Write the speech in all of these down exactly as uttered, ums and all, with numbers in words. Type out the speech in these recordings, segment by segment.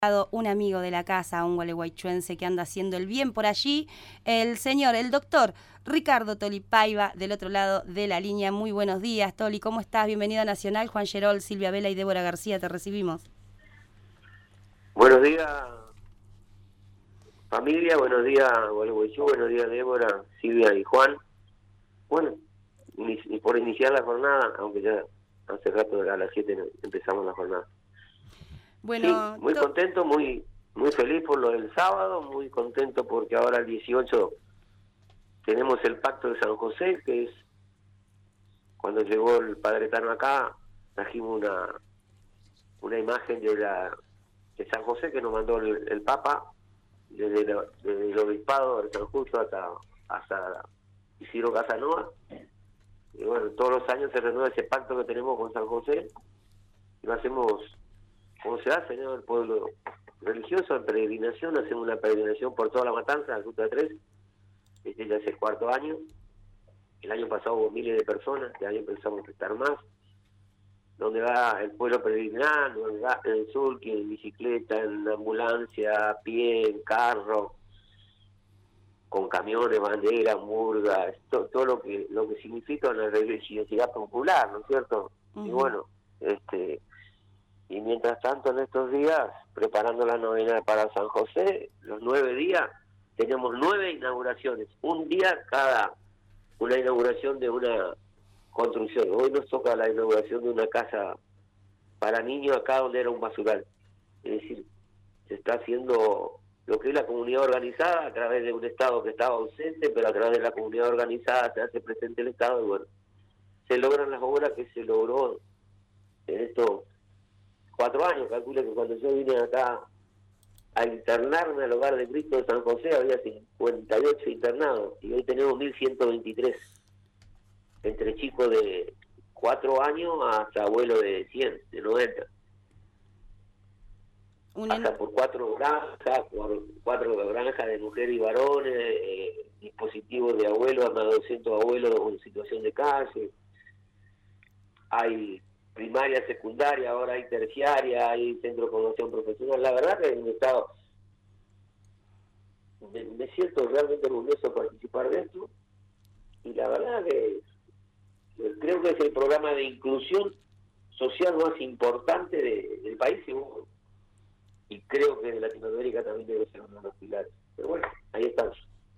un amigo de la casa, un gualeguaychuense que anda haciendo el bien por allí, el señor, el doctor Ricardo Toli Paiva, del otro lado de la línea. Muy buenos días, Toli, ¿cómo estás? Bienvenido a Nacional. Juan Gerol, Silvia Vela y Débora García, te recibimos. Buenos días, familia, buenos días, Gualeguaychú, buenos días, Débora, Silvia y Juan. Bueno, y por iniciar la jornada, aunque ya hace rato a las siete empezamos la jornada. Bueno, sí, muy contento, muy muy feliz por lo del sábado, muy contento porque ahora el dieciocho tenemos el Pacto de San José, que es cuando llegó el Padre Tano acá, trajimos una una imagen de la de San José que nos mandó el, el Papa desde, la, desde el obispado de San Justo hasta hasta Isidro Casanova. Y bueno, todos los años se renueva ese pacto que tenemos con San José y lo hacemos como se hace, ¿no? El pueblo religioso en peregrinación, hacemos una peregrinación por toda la matanza, la Ruta tres, este ya es el cuarto año. El año pasado hubo miles de personas, este año pensamos que estar más, donde va el pueblo peregrinando, en el sulky, en bicicleta, en ambulancia, a pie, en carro, con camiones, banderas, murgas, to, todo lo que lo que significa una religiosidad popular, ¿no es cierto? Uh-huh. Y bueno, este y mientras tanto en estos días, preparando la novena para San José, los nueve días, tenemos nueve inauguraciones, un día cada una inauguración de una construcción. Hoy nos toca la inauguración de una casa para niños acá donde era un basural. Es decir, se está haciendo lo que es la comunidad organizada a través de un Estado que estaba ausente, pero a través de la comunidad organizada se hace presente el Estado y bueno, se logran las obras que se logró en estos cuatro años. Calculo que cuando yo vine acá a internarme al Hogar de Cristo de San José había cincuenta y ocho internados y hoy tenemos mil ciento veintitrés, entre chicos de cuatro años hasta abuelos de cien, de noventa. Un hasta por cuatro granjas, por cuatro granjas de mujeres y varones, eh, dispositivos de abuelos, más de doscientos abuelos en situación de calle. Hay primaria, secundaria, ahora hay terciaria, hay centro de formación profesional. La verdad que en un estado me, me siento realmente orgulloso de participar de esto y la verdad que creo que es el programa de inclusión social más importante de, del país seguro. Y creo que de Latinoamérica también debe ser uno de los pilares. Pero bueno, ahí estamos.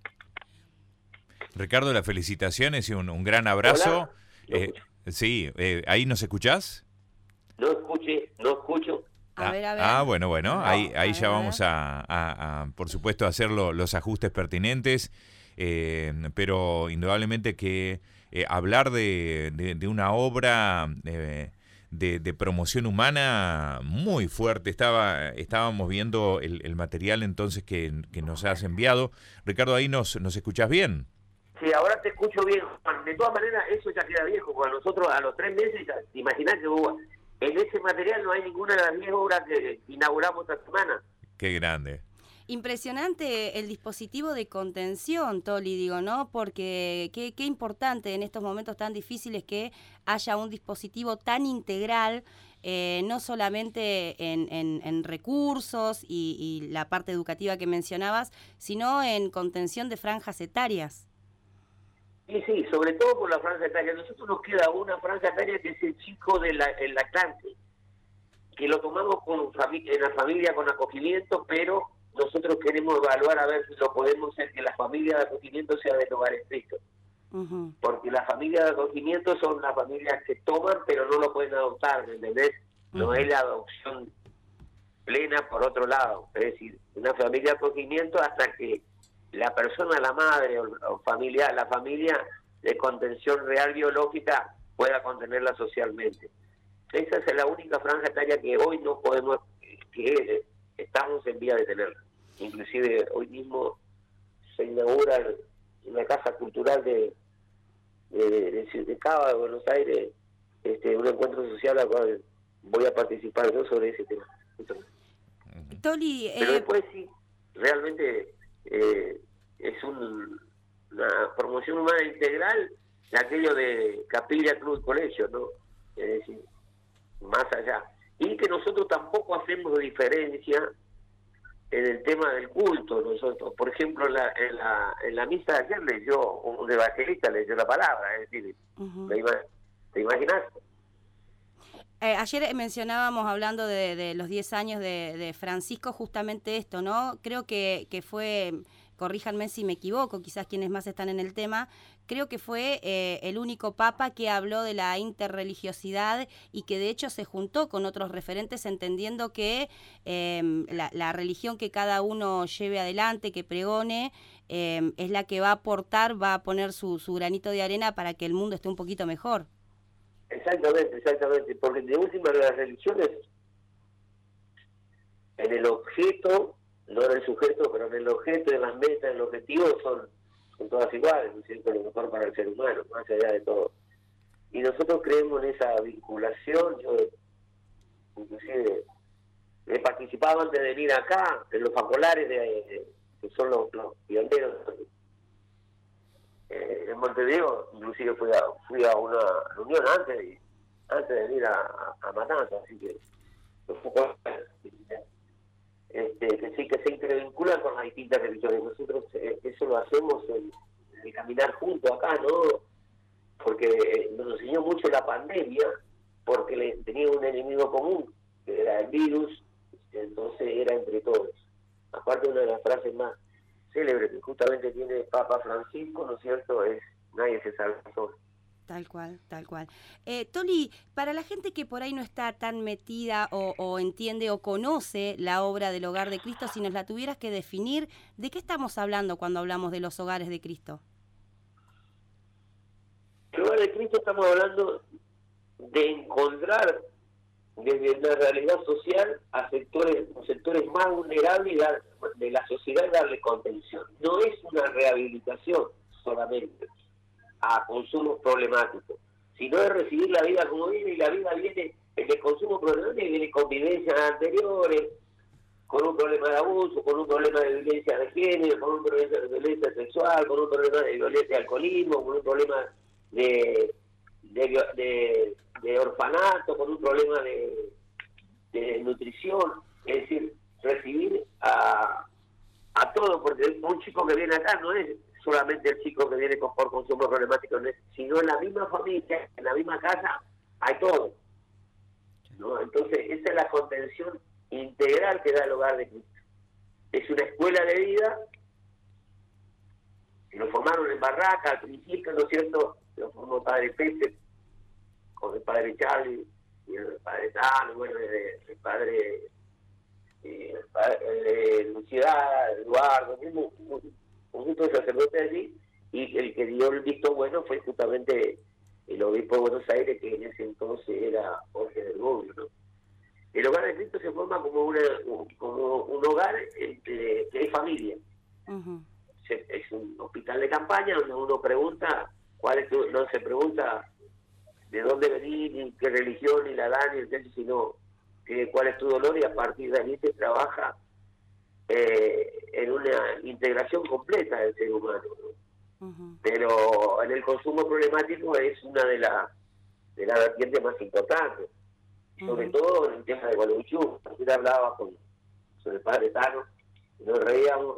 Ricardo, las felicitaciones y un, un gran abrazo. Eh, sí, eh, ¿ahí nos escuchás? No escuché, no escucho. Ah, a ver, a ver. ah bueno, bueno, no, ahí, ahí a ya ver, vamos a, a, a, por supuesto, a hacer lo, los ajustes pertinentes, eh, pero indudablemente que eh, hablar de, de, de una obra eh, de, de promoción humana muy fuerte. Estaba estábamos viendo el, el material entonces que, que nos has enviado. Ricardo, ¿ahí nos, nos escuchás bien? Sí, ahora te escucho bien, Juan. De todas maneras, eso ya queda viejo, porque nosotros a los tres meses, ya, te imaginás que hubo, en ese material no hay ninguna de las diez obras que inauguramos esta semana. Qué grande. Impresionante el dispositivo de contención, Toli, digo, ¿no? Porque qué, qué importante en estos momentos tan difíciles que haya un dispositivo tan integral, eh, no solamente en, en, en recursos y, y la parte educativa que mencionabas, sino en contención de franjas etarias. Sí, sí, sobre todo por la franja etaria. A nosotros nos queda una franja etaria que es el chico del la, lactante, que lo tomamos con en la familia con acogimiento, pero nosotros queremos evaluar a ver si lo podemos hacer que la familia de acogimiento sea del hogar estricto. Uh-huh. Porque las familias de acogimiento son las familias que toman, pero no lo pueden adoptar, ¿me entendés? Uh-huh. No es la adopción plena por otro lado. Es decir, una familia de acogimiento hasta que la persona, la madre o, o familia, la familia de contención real biológica pueda contenerla socialmente. Esa es la única franja etaria que hoy no podemos, que estamos en vía de tenerla. Inclusive hoy mismo se inaugura en la Casa Cultural de de, de, de Cava, de Buenos Aires, este, un encuentro social al cual voy a participar yo sobre ese tema. Entonces, Toli, eh... pero después sí, realmente eh, es un, una promoción humana integral de aquello de Capilla, Cruz, Colegio, ¿no? Es decir, más allá. Y que nosotros tampoco hacemos diferencia en el tema del culto. Nosotros, por ejemplo, en la, en la, en la misa de ayer leyó, un evangelista leyó la palabra, es decir, Uh-huh. ¿te, ¿te imaginas? Eh, ayer mencionábamos, hablando de, de los diez años de, de Francisco, justamente esto, ¿no? Creo que, que fue, corríjanme si me equivoco, quizás quienes más están en el tema, creo que fue eh, el único papa que habló de la interreligiosidad y que de hecho se juntó con otros referentes entendiendo que eh, la, la religión que cada uno lleve adelante, que pregone, eh, es la que va a aportar, va a poner su, su granito de arena para que el mundo esté un poquito mejor. Exactamente, exactamente, porque de última las religiones, en el objeto, no en el sujeto, pero en el objeto, en las metas, en el objetivo, son, son todas iguales, ¿no es cierto? Lo mejor para el ser humano, más allá de todo. Y nosotros creemos en esa vinculación. Yo, inclusive, he participado antes de venir acá, en los facolares, de, de, que son los, los pioneros. Eh, en Montevideo, inclusive fui a, fui a una reunión antes de, antes de venir a, a, a Matanza, así que este, que sí que se intervinculan con las distintas religiones. Nosotros eh, eso lo hacemos en, en caminar juntos acá, ¿no? Porque eh, nos enseñó mucho la pandemia, porque le, tenía un enemigo común, que era el virus, entonces era entre todos. Aparte, una de las frases más célebre que justamente tiene Papa Francisco, ¿no es cierto?, es nadie se salva solo. Tal cual, tal cual. Eh, Toli, para la gente que por ahí no está tan metida o, o entiende o conoce la obra del Hogar de Cristo, si nos la tuvieras que definir, ¿de qué estamos hablando cuando hablamos de los hogares de Cristo? El Hogar de Cristo estamos hablando de encontrar desde la realidad social a sectores, a sectores más vulnerables de la sociedad, darle contención. No es una rehabilitación solamente a consumos problemáticos, sino es recibir la vida como viene, y la vida viene en el consumo problemático, viene con vivencias anteriores, con un problema de abuso, con un problema de violencia de género, con un problema de violencia sexual, con un problema de violencia de alcoholismo, con un problema de, de, de, de orfanato, con un problema de, de nutrición. Es decir, recibir a, a todo, porque un chico que viene acá no es solamente el chico que viene con, por consumo problemático, no es, sino en la misma familia, en la misma casa, hay todo, ¿no? Entonces, esa es la contención integral que da el Hogar de Cristo. Es una escuela de vida, que lo formaron en Barraca al principio, ¿no es cierto? Lo formó el padre Pepe, con el padre Charlie, y el padre Tano, bueno, el, el padre, eh, el padre eh, Luciana, Eduardo, mismo, un conjunto de sacerdotes allí, y el que dio el visto bueno fue justamente el obispo de Buenos Aires, que en ese entonces era Jorge del Bobbio, ¿no? El Hogar de Cristo se forma como, una, como un hogar entre, que es familia. Uh-huh. Es un hospital de campaña donde uno pregunta, cuál es tu, no se pregunta de dónde venís, ni qué religión, ni la edad, ni el sexo, sino que, cuál es tu dolor, y a partir de ahí se trabaja eh, en una integración completa del ser humano, ¿no? Uh-huh. Pero en el consumo problemático es una de las de la vertientes más importantes. Sobre uh-huh. todo en el tema de Gualeguaychú. Ayer hablaba con, con el padre Tano y nos reíamos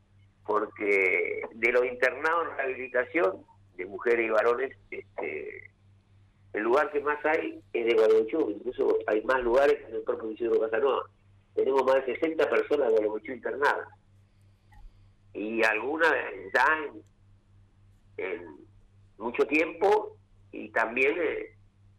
porque de los internados en rehabilitación de mujeres y varones, este, el lugar que más hay es de Gualeguaychú. Incluso hay más lugares que en el propio Isidro Casanova. Tenemos más de sesenta personas de Gualeguaychú internadas, y algunas ya en, en mucho tiempo, y también eh,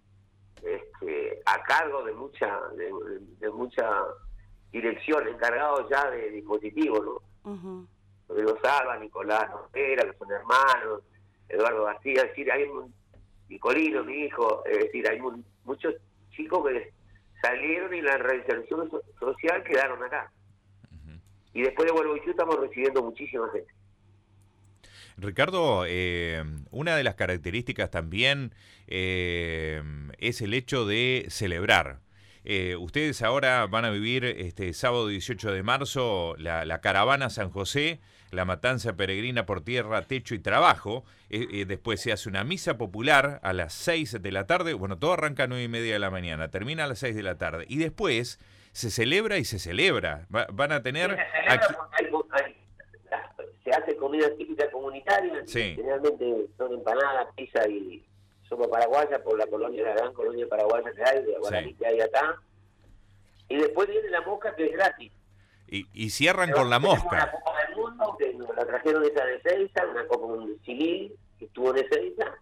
Este, a cargo de mucha de, de mucha dirección, encargados ya de dispositivos, ¿no? Uh-huh. Rodrigo Salva, Nicolás Noguera, que son hermanos, Eduardo García, es decir, hay un Nicolino, mi hijo, es decir, hay un, muchos chicos que salieron y la reinserción so- social quedaron acá. Uh-huh. Y después de Gualeguaychú estamos recibiendo muchísima gente. Ricardo, eh, una de las características también eh, es el hecho de celebrar. Eh, ustedes ahora van a vivir este sábado dieciocho de marzo la, la caravana San José, la matanza peregrina por tierra, techo y trabajo. Eh, eh, después se hace una misa popular a las seis de la tarde. Bueno, todo arranca a nueve y media de la mañana, termina a las seis de la tarde. Y después se celebra y se celebra. Va, van a tener... Sí, se celebra aquí... porque hay, hay, se hace comida típica comunitaria, sí. generalmente son empanadas, pizza y sopa paraguaya por la colonia, la gran colonia paraguaya que hay, de Guaraní sí. que hay acá. Y después viene la mosca, que es gratis. Y, y cierran Pero con la mosca. Una Copa del Mundo, que nos la trajeron esa de Ezeiza, una Copa Civil, que estuvo en Ezeiza.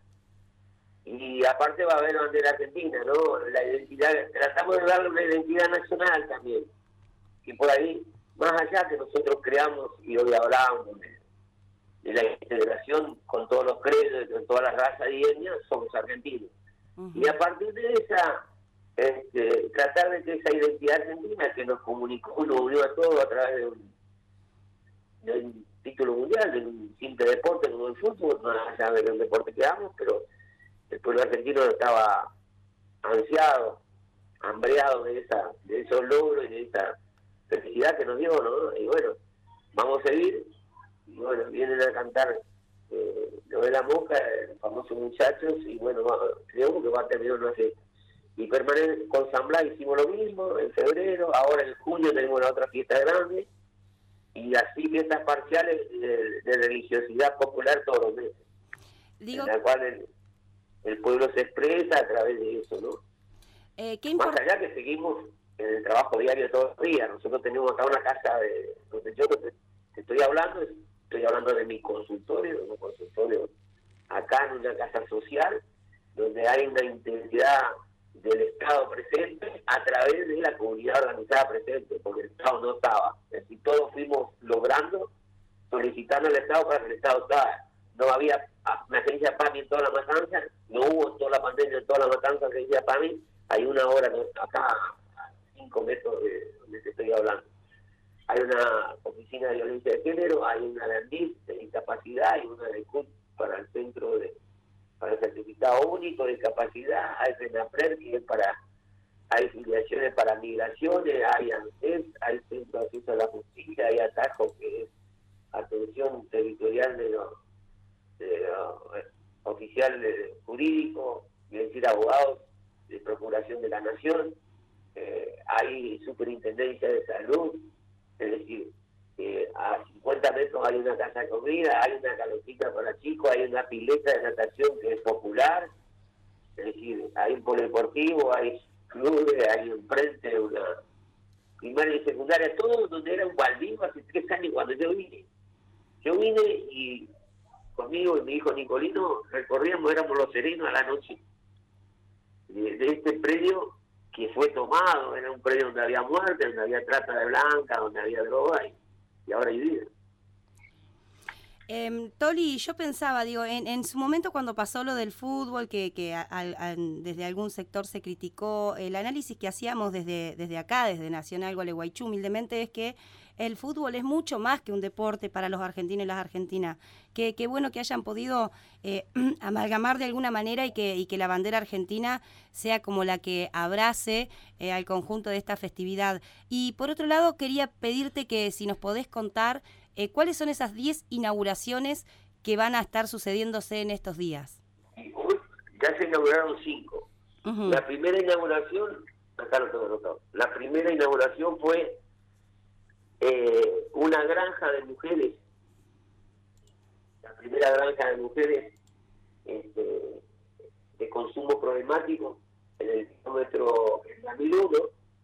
Y aparte va a haber bandera argentina, ¿no? La identidad, tratamos de darle una identidad nacional también. Y por ahí, más allá que nosotros creamos, y hoy hablábamos de, de la integración con todos los credos, con todas las razas y etnias, somos argentinos. Uh-huh. Y a partir de esa... Este, tratar de que esa identidad argentina que nos comunicó, nos unió a todos a través de un, de un título mundial, de un simple deporte como el fútbol, más allá de un deporte que damos, pero el pueblo argentino estaba ansiado, hambreado de, esa, de esos logros y de esa felicidad que nos dio, ¿no? Y bueno, vamos a seguir, y bueno, vienen a cantar eh, lo de la mosca, los famosos muchachos, y bueno, va, creo que va a terminar una fiesta. Y permanente, con San Blas hicimos lo mismo, en febrero, ahora en junio tenemos la otra fiesta grande, y así fiestas parciales de, de religiosidad popular todos los meses, Digo, en la cual el, el pueblo se expresa a través de eso, ¿no? Eh, ¿qué Más allá que seguimos en el trabajo diario todos los días, nosotros tenemos acá una casa de donde yo te, te estoy hablando, estoy hablando de mi consultorio, un consultorio acá en una casa social, donde hay una intensidad del Estado presente a través de la comunidad organizada presente, porque el Estado no estaba. Es decir, todos fuimos logrando, solicitando al Estado para que el Estado estaba. No había una agencia P A M I en toda la matanza, no hubo en toda la pandemia en toda la matanza agencia P A M I, hay una hora acá a cinco metros de donde te estoy hablando. Hay una oficina de violencia de género, hay una de ANDIS de discapacidad, hay una de C U T para el centro de para el certificado único de discapacidad, hay FENAPRED, que es para, hay filiaciones para migraciones, hay ANSES, hay Centro de Acceso a la Justicia, hay Atajo, que es atención territorial de los de lo, eh, oficiales jurídicos, es decir, abogados de Procuración de la Nación, eh, hay Superintendencia de Salud, es decir, Eh, a cincuenta metros hay una casa de comida, hay una calotita para chicos, hay una pileta de natación que es popular, es decir, hay un polideportivo, hay clubes, hay enfrente una primaria y secundaria, todo donde era un baldío hace tres años cuando yo vine. Yo vine y conmigo y mi hijo Nicolino recorríamos, éramos los serenos a la noche de, de este predio que fue tomado, era un predio donde había muerte, donde había trata de blanca, donde había droga y y ahora hay vida. Eh, Toli, yo pensaba, digo, en, en su momento cuando pasó lo del fútbol, que, que a, a, desde algún sector se criticó, el análisis que hacíamos desde, desde acá, desde Nacional Gualeguaychú, humildemente, es que el fútbol es mucho más que un deporte para los argentinos y las argentinas. Qué que bueno que hayan podido eh, amalgamar de alguna manera y que, y que la bandera argentina sea como la que abrace eh, al conjunto de esta festividad. Y por otro lado, quería pedirte que si nos podés contar eh, cuáles son esas diez inauguraciones que van a estar sucediéndose en estos días. Ya se inauguraron cinco. Uh-huh. La primera inauguración, acá lo tengo anotado, la primera inauguración fue Eh, una granja de mujeres, la primera granja de mujeres este, de consumo problemático en el kilómetro en mil uno,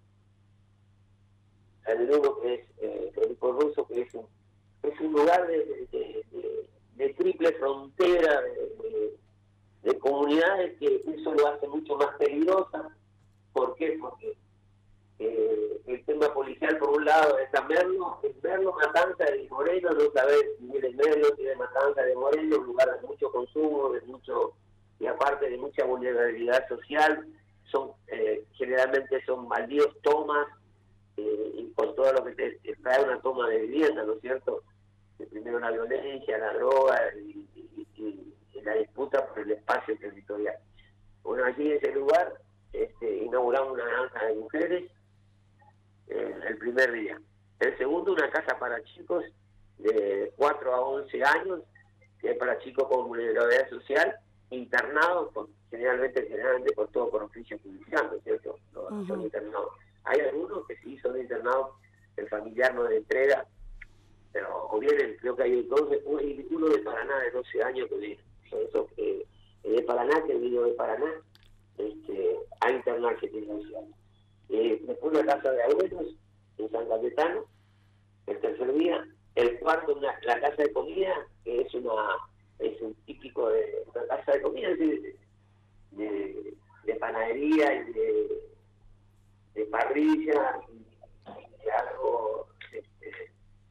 en mil uno que es eh, Federico Russo, que es un, es un lugar de, de, de, de, de triple frontera de, de, de comunidades, que eso lo hace mucho más peligrosa. ¿Por qué? Porque Eh, el tema policial por un lado es San Merlo, es Merlo, Matanza de Moreno, no sabes si viene Merlo, si viene Matanza de Moreno, un lugar de mucho consumo, de mucho, y aparte de mucha vulnerabilidad social, son eh, generalmente son baldíos, tomas, eh, y con todo lo que te, te trae una toma de vivienda, ¿no es cierto? Que primero la violencia, la droga y, y, y, y la disputa por el espacio territorial. Bueno, allí en ese lugar este, inauguramos una granja de mujeres eh, el primer día. El segundo, una casa para chicos de cuatro a once años, que es para chicos con vulnerabilidad social, internados, por, generalmente, generalmente por todo por oficio judicial, ¿no es cierto? No, uh-huh. Son internados. Hay algunos que sí son internados, el familiar no de entrega, pero o vienen, creo que hay dos, uno de Paraná de doce años que viene, son esos que de Paraná, que vino de Paraná, este, a internarse tiene doce años. Eh, después una casa de abuelos en San Cayetano, el tercer día, el cuarto una, la casa de comida, que es una es un típico de una casa de comida de, de, de panadería y de, de parrilla y de algo este,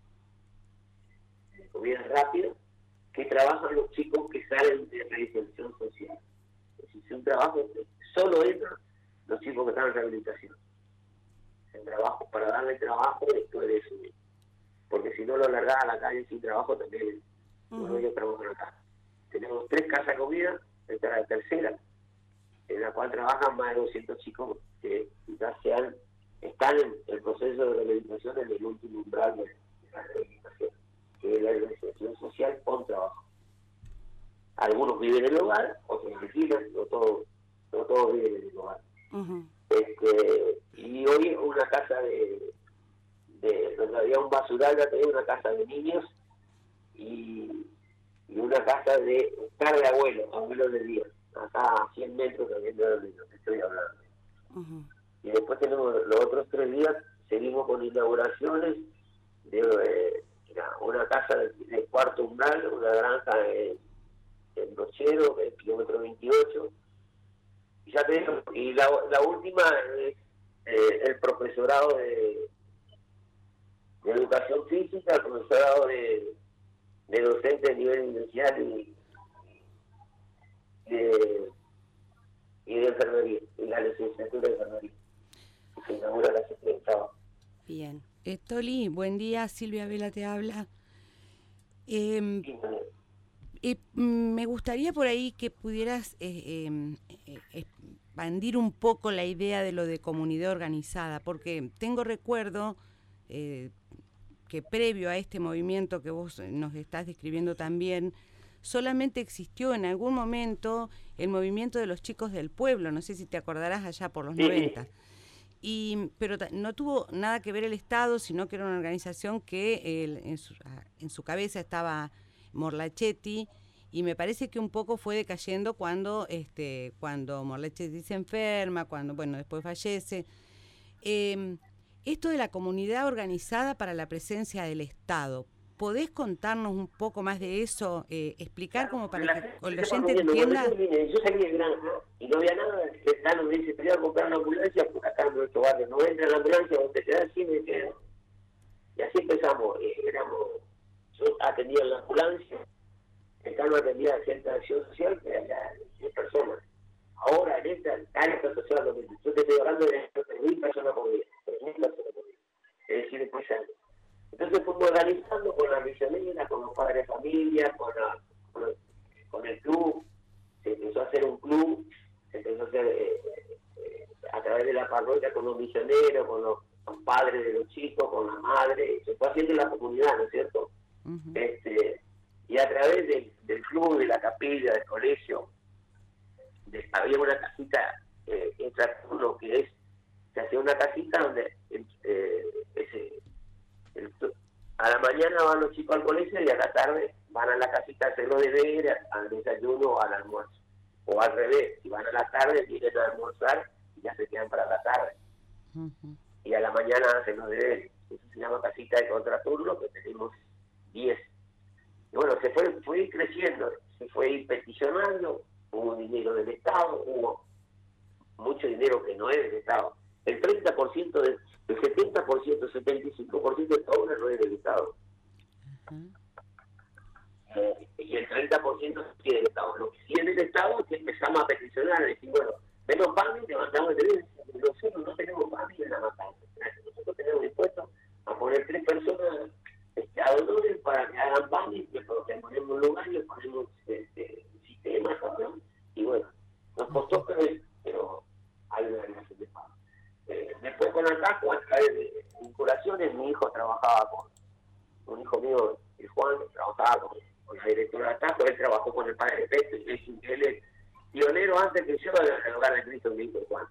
de comida rápida, que trabajan los chicos que salen de reinserción social. Es decir, un trabajo que solo entran los chicos que están en rehabilitación. El trabajo, para darle trabajo después de eso. Porque si no lo largás a la calle sin trabajo también, uh-huh. no ellos trabajan acá. Tenemos tres casas de comida, esta es la tercera, en la cual trabajan más de doscientos chicos que ya sean, están en el proceso de rehabilitación en el último umbral de la rehabilitación, que es la rehabilitación social con trabajo. Algunos viven en el hogar, otros alquilan, no todos, no todos viven en el hogar. Uh-huh. Este, y hoy una casa de, de donde había un basural, ya tenía una casa de niños y, y una casa de estar de abuelos, abuelos de día, acá a cien metros también de donde estoy hablando. Uh-huh. Y después tenemos los otros tres días, seguimos con inauguraciones de eh, una casa de, de cuarto umbral, una granja en, en Rochero, en el kilómetro veintiocho. Y ya tenemos, y la, la última es eh, el profesorado de, de educación física, el profesorado de, de docente de nivel inicial y de, y de enfermería, y la licenciatura de enfermería. Y se inaugura la secretaria. Bien. Eh, Toli, buen día, Silvia Vela te habla. Eh, sí, Eh, me gustaría por ahí que pudieras eh, eh, expandir un poco la idea de lo de comunidad organizada, porque tengo recuerdo eh, que previo a este movimiento que vos nos estás describiendo también, solamente existió en algún momento el movimiento de los chicos del pueblo, no sé si te acordarás allá por los noventa. Y, pero no tuvo nada que ver el Estado, sino que era una organización que el, en, su, en su cabeza estaba Morlachetti, y me parece que un poco fue decayendo cuando este cuando Morlachetti se enferma, cuando bueno después fallece. Eh, esto de la comunidad organizada para la presencia del Estado, ¿podés contarnos un poco más de eso? Eh, explicar como para la, que el oyente entienda. Yo salí de granja y no había nada, el Estado me dice, te voy a comprar una ambulancia, porque acá en nuestro barrio no entra la ambulancia, donde te quedas así me quedo. Y así empezamos, eh, éramos, yo atendía la ambulancia, el Cano atendía a cierta acción social, que era diez personas. Ahora, en esta área social, lo mismo. Yo te estoy hablando de tres mil personas por día, tres mil personas por día. Es decir, después años. Entonces fuimos organizando con la misionera, con los padres de familia, con, la, con, el, con el club. Se empezó a hacer un club, se empezó a hacer eh, eh, a través de la parroquia con los misioneros, con los, los padres de los chicos, con la madre. Se fue haciendo en la comunidad, ¿no es cierto? Uh-huh. Este, y a través del, del club, de la capilla, del colegio, de, había una casita eh, entre uno que es, se hacía una casita donde eh, ese, el, a la mañana van los chicos al colegio y a la tarde van a la casita a hacer los deberes, al desayuno o al almuerzo. O al revés, si van a la tarde vienen a almorzar y ya se quedan para la tarde. Uh-huh. Y a la mañana hacen los deberes. Eso se llama casita de contraturno, que tenemos diez. Y bueno, se fue, fue creciendo, se fue ir peticionando, hubo dinero del Estado, hubo mucho dinero que no es del Estado. El treinta por ciento, del, el setenta por ciento, setenta y cinco por ciento de todo no es del Estado. Uh-huh. Eh, y el treinta por ciento sí es del Estado. Lo que sí es del Estado es que empezamos a peticionar, decir, bueno, menos PAMI, levantamos de bien. Nosotros no tenemos PAMI en la matanza. Nosotros tenemos dispuestos a poner tres personas este, a dolores para que hagan PAMI, le ponemos un lugar y le ponemos este, sistemas, ¿no? Y bueno, nos costó, pero, pero hay una relación de PAMI. Eh, después con el casco, a través de vinculaciones, mi hijo trabajaba con, un hijo mío, el Juan, trabajaba con, con la directora de Atajo, él trabajó con el padre de Petro, y él es pionero antes que yo en el hogar de Cristo, mi hijo Juan.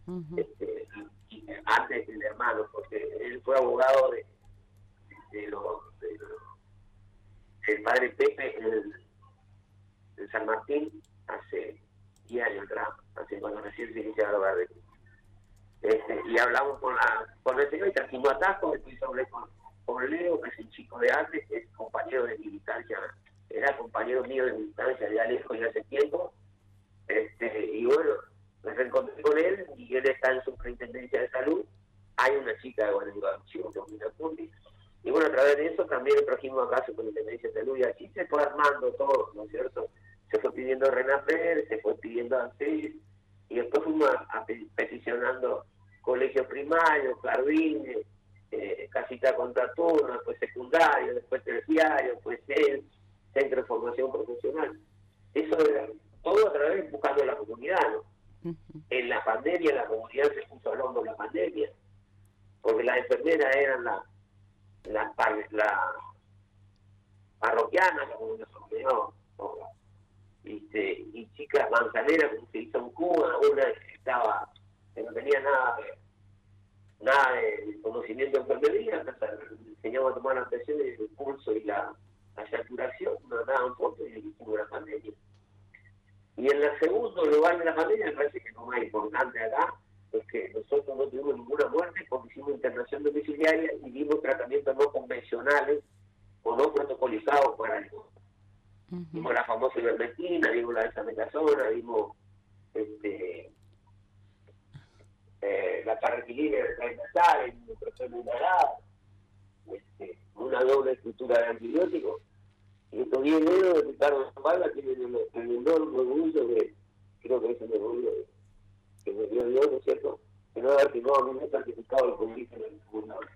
uh-huh. este, y, y antes el hermano, porque él fue abogado de, de los de, el padre Pepe en, en San Martín hace diez años atrás, hace cuando recién se iniciaba la barra de este, y hablamos con la con el señor y trajimos atasco, después hablé con, con Leo, que es un chico de antes, que es compañero de militancia, era compañero mío de militancia ya lejos ya hace tiempo, este, y bueno, me reencontré con él y él está en superintendencia de salud. Hay una chica de Guanajuato, y bueno, a través de eso también trajimos acá a superintendencia de salud y así se fue armando todo, ¿no es cierto? Se fue pidiendo Renaper, se fue pidiendo ANSES, y después fuimos a, a peticionando colegios primarios, jardines, eh, casita contra turno, después secundario, después terciario, después CEN, centro de formación profesional. Eso era todo a través buscando la comunidad, ¿no? Uh-huh. En la pandemia la comunidad se puso al hombro la pandemia, porque las enfermeras eran las la, la, la parroquianas, como nos ordenó, ¿viste? Y chicas manzaneras, como se hizo en Cuba, una estaba, que no tenía nada de, nada de conocimiento de enfermería, le enseñamos a tomar las presiones del pulso y la, la saturación, nos daban fotos y le hicimos la pandemia. Y en el segundo lugar de la pandemia, me parece que lo más importante acá es que nosotros no tuvimos ninguna muerte porque hicimos internación domiciliaria y dimos tratamientos no convencionales o no protocolizados para eso. Uh-huh. Dimos la famosa ivermectina, dimos la dexametasona, dimos este, eh, la carretilina de nasal, el micrófono inhalado, este, una doble estructura de antibióticos. Y estos diez dedos de Ricardo Zapata tienen el, el enorme orgullo de, creo que es el orgullo de, que me dio Dios, ¿no es cierto? Que no haber firmado ningún certificado del comunista en el tribunal.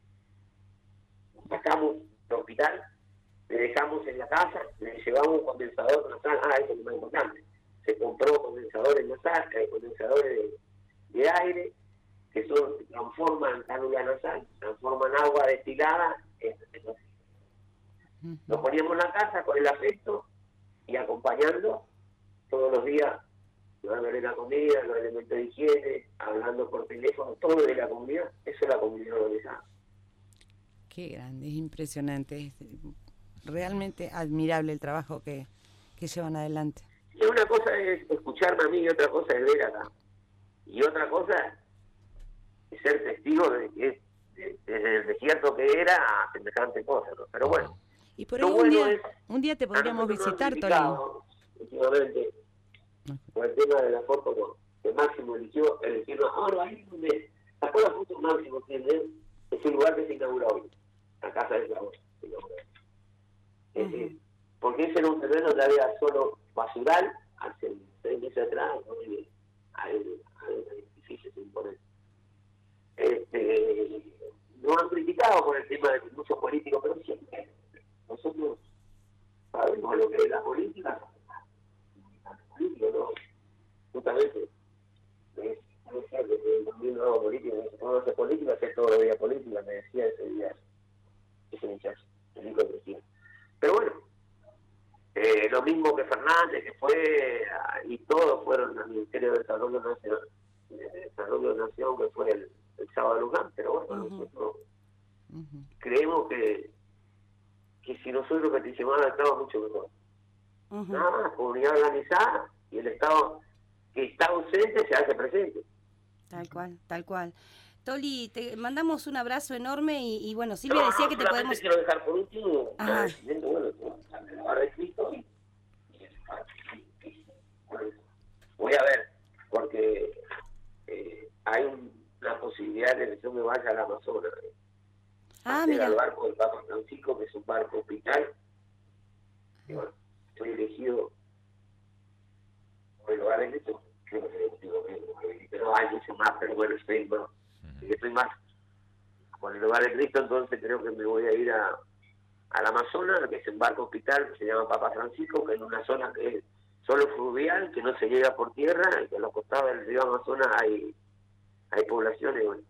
Sacamos del hospital, le dejamos en la casa, le llevamos un condensador nasal, ah, eso es lo más importante. Se compró condensadores nasales, eh, condensadores de, de aire, que son, transforman cánula nasal, transforman agua destilada en, en Nos poníamos en la casa con el afecto y acompañando todos los días, dándole la comida, los elementos de higiene, hablando por teléfono, todo de la comunidad. Eso es la comunidad organizada. Qué grande, es impresionante, es realmente admirable el trabajo que, que llevan adelante. Y una cosa es escucharme a mí y otra cosa es ver acá. Y otra cosa es ser testigo de que desde el desierto que era a semejante cosa, ¿no? Pero bueno. Y por ahí un, bueno día, es, un día te podríamos visitar, Tolín. Últimamente, por el tema de la foto que Máximo eligió, eligió ahora ahí donde sacó la foto Máximo, ¿entiendes? Es un lugar que se inauguró hoy, la Casa de Sabor. Es decir, uh-huh. Porque ese era un terreno donde había solo basural, hace seis meses atrás, ¿no? Hay un edificio sin poner. Este, no han criticado por el tema de muchos políticos, pero siempre nosotros sabemos lo que es la política, la política, ¿no? Justamente, es muy cierto que el domingo no hago política, no hace política, hace todos los días política, me decía ese día, ese muchacho, el hijo de Cristina. Pero bueno, eh, lo mismo que Fernández, que fue, y todos fueron al Ministerio de Desarrollo Nacional, de Desarrollo de Nación, que fue el, el sábado de Luján, pero bueno, uh-huh. nosotros uh-huh. creemos que que si nosotros peticionamos al Estado mucho mejor. Uh-huh. Nada más, comunidad organizada y el Estado que está ausente se hace presente. Tal cual, tal cual. Toli, te mandamos un abrazo enorme y, y bueno, Silvia no, decía no, que te podemos... quiero dejar por último, agradecimiento, bueno, la barra de Cristo y, y, y bueno, voy a ver, porque eh, hay un, una posibilidad de que yo me vaya al Amazonas. Ah, mira. Al barco del Papa Francisco, que es un barco hospital. Y bueno, estoy elegido por el lugar de Cristo. Creo que no hay mucho más, pero bueno, estoy más. Uh-huh. Estoy más por el lugar de Cristo, entonces creo que me voy a ir a al Amazonas, que es un barco hospital que se llama Papa Francisco, que es una zona que es solo fluvial, que no se llega por tierra, y que a los costados del río Amazonas hay, hay poblaciones, bueno.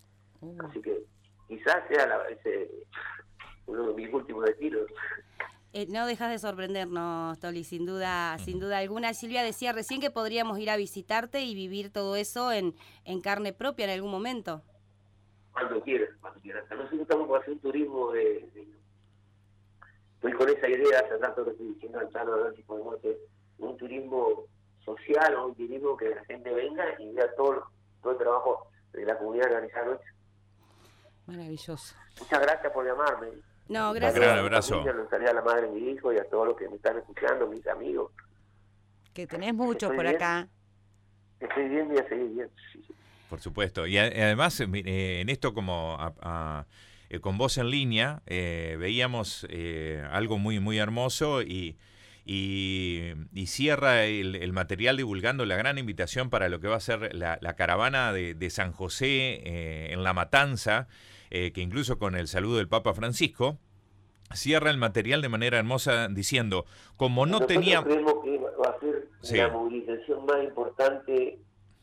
Uh-huh. Así que quizás sea la, ese, uno de mis últimos destinos. Eh, no dejas de sorprendernos, Toli, sin duda, sin duda alguna. Silvia decía recién que podríamos ir a visitarte y vivir todo eso en, en carne propia en algún momento. Cuando quieras, cuando quieras. Nosotros estamos por hacer un turismo de, de... Estoy con esa idea, hace rato que estoy diciendo al Tano, a ver si podemos hacer un turismo social o un turismo que la gente venga y vea todo, todo el trabajo de la comunidad organizada. Maravilloso. Muchas gracias por llamarme. No, gracias. Un gran abrazo. A la madre de mi hijo y a todos los que me están escuchando, mis amigos. Que tenés muchos por bien, acá. Estoy bien y a seguir bien. Sí, sí. Por supuesto. Y a, además, eh, en esto como a, a, eh, con Voz en Línea, eh, veíamos eh, algo muy, muy hermoso y, y, y cierra el, el material divulgando la gran invitación para lo que va a ser la, la caravana de, de San José eh, en La Matanza, eh, que incluso con el saludo del Papa Francisco, cierra el material de manera hermosa diciendo, como no tenía... creemos que va a ser sí. la movilización más importante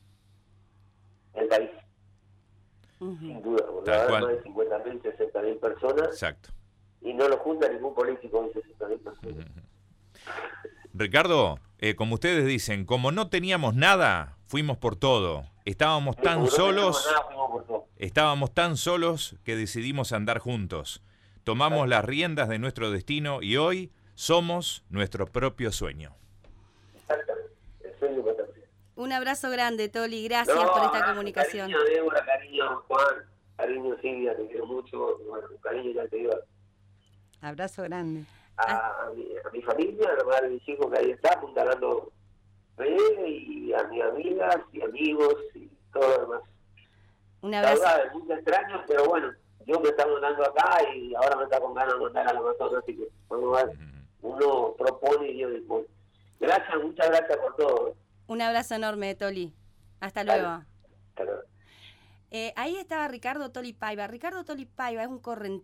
del país. Uh-huh. Sin duda, porque va a haber más de cincuenta mil, sesenta mil personas. Exacto. Y no lo junta ningún político de sesenta mil personas. Uh-huh. Ricardo, eh, como ustedes dicen, como no teníamos nada, fuimos por todo. Estábamos sí, tan no solos, nada, fuimos por todo. Estábamos tan solos que decidimos andar juntos. Tomamos las riendas de nuestro destino y hoy somos nuestro propio sueño. Exactamente, el sueño que también. Un abrazo grande, Toli, gracias no, por esta abrazo, comunicación. Cariño, Débora, cariño, Juan, cariño, Silvia, te quiero mucho, bueno, cariño ya te digo. Abrazo grande. A, a, mi, a mi familia, a la madre de mis hijos que ahí está, apuntalando redes, y a mis amigas y amigos y todo lo demás. Un abrazo. La verdad, es muy extraño, pero bueno, yo me estaba mandando acá y ahora me está con ganas de mandar a la Amazonas, así que vamos a ver, uno propone y yo dispone. Gracias, muchas gracias por todo. Un abrazo enorme, Toli. Hasta luego. Hasta luego. Eh, ahí estaba Ricardo Toli Paiva. Ricardo Toli Paiva es un correntino.